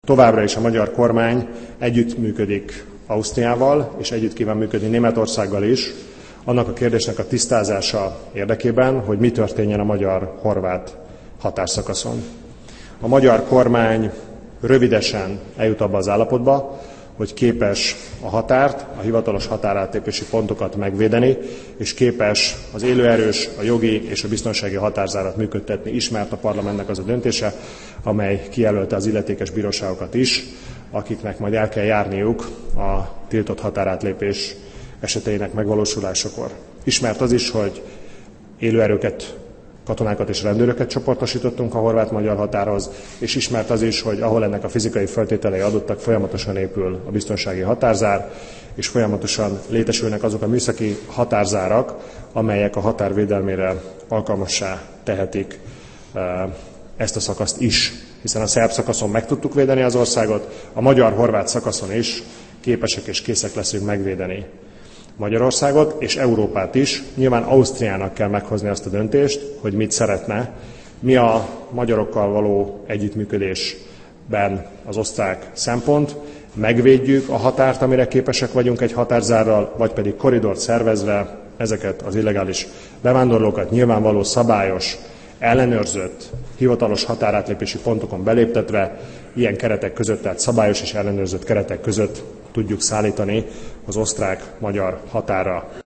Továbbra is a magyar kormány együttműködik Ausztriával, és együtt kíván működni Németországgal is, annak a kérdésnek a tisztázása érdekében, hogy mi történjen a magyar-horvát határszakaszon. A magyar kormány rövidesen eljut abba az állapotba, hogy képes a határt, a hivatalos határátlépési pontokat megvédeni, és képes az élőerős, a jogi és a biztonsági határzárat működtetni. Ismert a parlamentnek az a döntése, amely kijelölte az illetékes bíróságokat is, akiknek majd el kell járniuk a tiltott határátlépés eseteinek megvalósulásakor. Ismert az is, hogy élőerőket, katonákat és rendőröket csoportosítottunk a horvát-magyar határhoz, és ismert az is, hogy ahol ennek a fizikai feltételei adottak, folyamatosan épül a biztonsági határzár, és folyamatosan létesülnek azok a műszaki határzárak, amelyek a határ védelmére alkalmassá tehetik ezt a szakaszt is. Hiszen a szerb szakaszon meg tudtuk védeni az országot, a magyar-horvát szakaszon is képesek és készek leszünk megvédeni Magyarországot és Európát is. Nyilván Ausztriának kell meghozni azt a döntést, hogy mit szeretne. Mi a magyarokkal való együttműködésben az osztrák szempont, megvédjük a határt, amire képesek vagyunk egy határzárral, vagy pedig korridort szervezve ezeket az illegális bevándorlókat nyilvánvaló szabályos, ellenőrzött, hivatalos határátlépési pontokon beléptetve, ilyen keretek között, tehát szabályos és ellenőrzött keretek között tudjuk szállítani az osztrák-magyar határra.